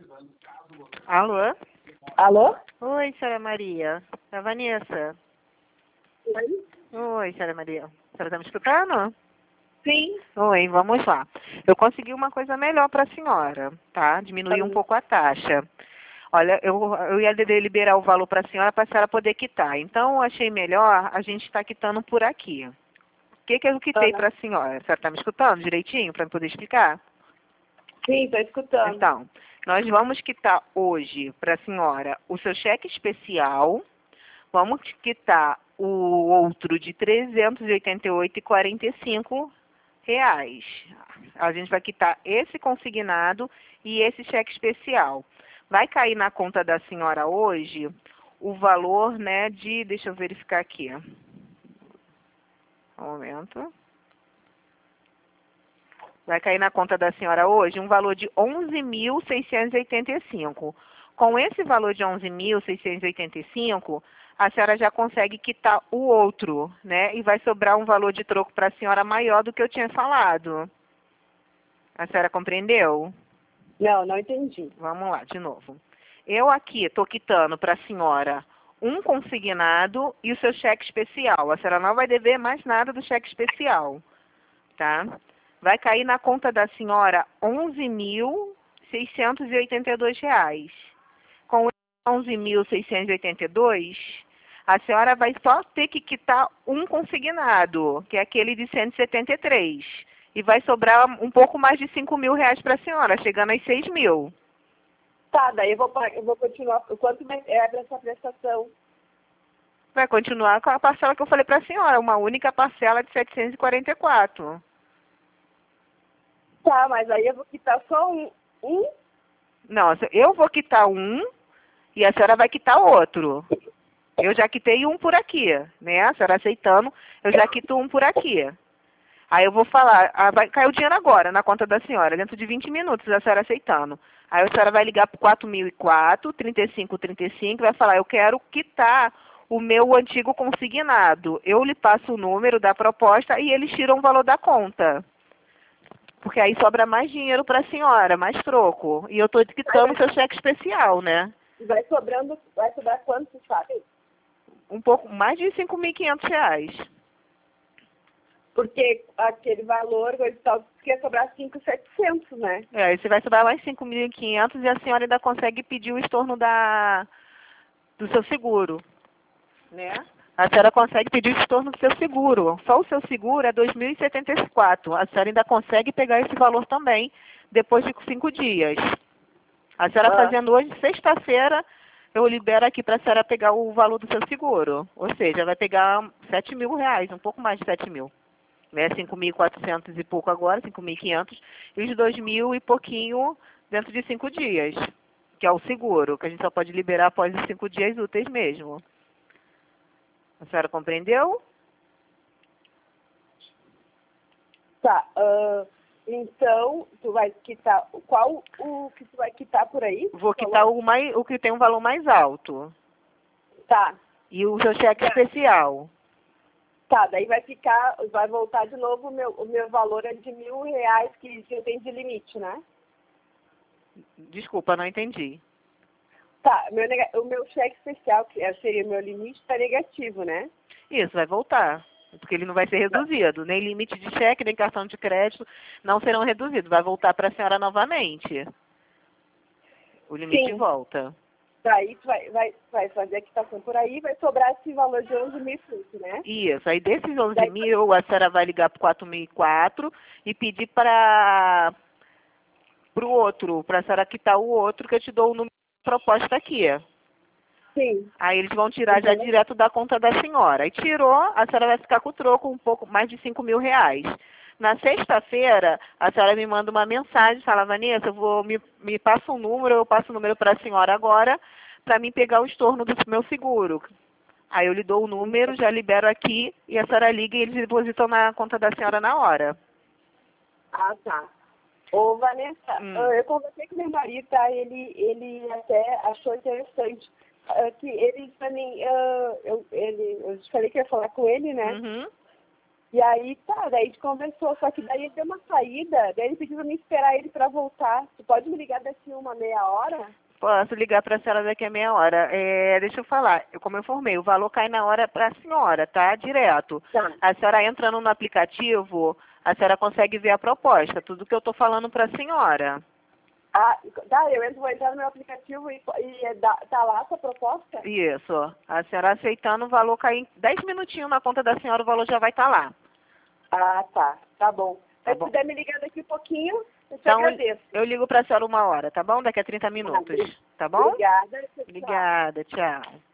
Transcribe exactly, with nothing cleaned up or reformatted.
Alô? Alô? Oi, senhora Maria. É a Vanessa. Oi? Oi, senhora Maria. A senhora está me escutando? Sim. Oi, vamos lá. Eu consegui uma coisa melhor para a senhora, tá? Diminuir um pouco a taxa. Olha, eu, eu ia de- liberar o valor para a senhora para a senhora poder quitar. Então, eu achei melhor a gente estar quitando por aqui. O que, que eu quitei Ah, para a senhora? A senhora está me escutando direitinho para poder explicar? sim, estou escutando. Então, nós vamos quitar hoje para a senhora o seu cheque especial. Vamos quitar o outro de trezentos e oitenta e oito reais e quarenta e cinco reais. A gente vai quitar esse consignado e esse cheque especial. Vai cair na conta da senhora hoje o valor, né, de... Deixa eu verificar aqui. Um momento. Vai cair na conta da senhora hoje um valor de onze mil seiscentos e oitenta e cinco. Com esse valor de onze mil seiscentos e oitenta e cinco, a senhora já consegue quitar o outro, né? E vai sobrar um valor de troco para a senhora maior do que eu tinha falado. A senhora compreendeu? Não, não entendi. Vamos lá, de novo. Eu aqui estou quitando para a senhora um consignado e o seu cheque especial. A senhora não vai dever mais nada do cheque especial, tá? Vai cair na conta da senhora onze mil seiscentos e oitenta e dois reais. Com onze mil seiscentos e oitenta e dois, a senhora vai só ter que quitar um consignado, que é aquele de cento e setenta e três. E vai sobrar um pouco mais de cinco mil reais para a senhora, chegando aos seis mil. Tá, daí eu vou, pa- eu vou continuar. Quanto mais é essa prestação? Vai continuar com a parcela que eu falei para a senhora, uma única parcela de setecentos e quarenta e quatro. Tá, mas aí eu vou quitar só um. Um? Não, eu vou quitar um e a senhora vai quitar outro. Eu já quitei um por aqui, né? A senhora aceitando, eu já quito um por aqui. Aí eu vou falar, ah, vai cair o dinheiro agora na conta da senhora, dentro de vinte minutos, a senhora aceitando. Aí a senhora vai ligar para quatro mil e quatro, trinta e cinco trinta e cinco, vai falar, eu quero quitar o meu antigo consignado. Eu lhe passo o número da proposta e eles tiram o valor da conta. Porque aí sobra mais dinheiro para a senhora, mais troco. E eu estou quitando o seu cheque especial, né? Vai sobrando, vai sobrar quanto, sabe? Um pouco mais de cinco mil e quinhentos reais. Porque aquele valor, o edital disse que ia sobrar cinco mil e setecentos, né? É, aí você vai sobrar mais cinco mil e quinhentos e a senhora ainda consegue pedir o estorno da, do seu seguro, né? A senhora consegue pedir o estorno do seu seguro. Só o seu seguro é dois mil e setenta e quatro. A senhora ainda consegue pegar esse valor também depois de cinco dias. A senhora Ah, fazendo hoje, sexta-feira, eu libero aqui para a senhora pegar o valor do seu seguro. Ou seja, vai pegar sete mil reais, um pouco mais de sete mil. Né? cinco mil e quatrocentos e pouco agora, cinco mil e quinhentos, e os dois mil e pouquinho dentro de cinco dias, que é o seguro, que a gente só pode liberar após os cinco dias úteis mesmo. A senhora compreendeu? tá. ah, então, tu vai quitar. Qual o que tu vai quitar por aí? Vou Tu quitar falou? o, mais, o que tem um valor mais alto. Tá. E o seu cheque Tá. especial. Tá, daí vai ficar, vai voltar de novo, o meu, o meu valor é de mil reais que eu tenho de limite, né? Desculpa, não entendi. Tá, meu, nega- o meu cheque especial, que é- seria o meu limite, está negativo, né? Isso, vai voltar. Porque ele não vai ser reduzido. Nem limite de cheque, nem cartão de crédito não serão reduzidos. Vai voltar para a senhora novamente. O limite Sim. volta. Daí tu vai, vai, vai fazer a quitação por aí, vai sobrar esse valor de onze mil e frutos, né? Isso. Aí desses onze Daí, mil, a senhora vai ligar para quatro mil e quatro e pedir para o outro, para a senhora quitar o outro, que eu te dou o número de proposta aqui. sim. Aí eles vão tirar já Uhum. direto da conta da senhora. Aí tirou, a senhora vai ficar com o troco um pouco mais de cinco mil reais. Na sexta-feira, a senhora me manda uma mensagem, fala, Vanessa, eu vou, me, me passa um número, eu passo o número para a senhora agora, para mim pegar o estorno do meu seguro. Aí eu lhe dou o número, já libero aqui, e a senhora liga e eles depositam na conta da senhora na hora. Ah, tá. Ô, Vanessa, Hum. ah, eu conversei com meu marido, tá? Ele, ele até achou interessante. ah, que ele também, ah, eu, ele, eu te falei que ia falar com ele, né? Uhum. E aí, tá, daí a gente conversou, só que daí ele deu uma saída, daí ele pediu pra mim esperar ele pra voltar. Tu pode me ligar daqui uma meia hora? Posso ligar para a senhora daqui a meia hora. É, deixa eu falar, eu, como eu informei, o valor cai na hora para a senhora, tá? Direto. Tá. A senhora entrando no aplicativo, a senhora consegue ver a proposta, tudo que eu estou falando para a senhora. Ah, tá, eu entro, vou entrar no meu aplicativo e, e é da- tá lá a sua proposta? Isso. A senhora aceitando, o valor cai em dez minutinhos na conta da senhora, o valor já vai estar lá. Ah, tá, tá bom. Tá Se bom? puder me ligar daqui a pouquinho, eu te Então, agradeço. eu ligo para a senhora uma hora, tá bom? Daqui a trinta minutos. Tá bom? Obrigada. Tchau. Obrigada, tchau.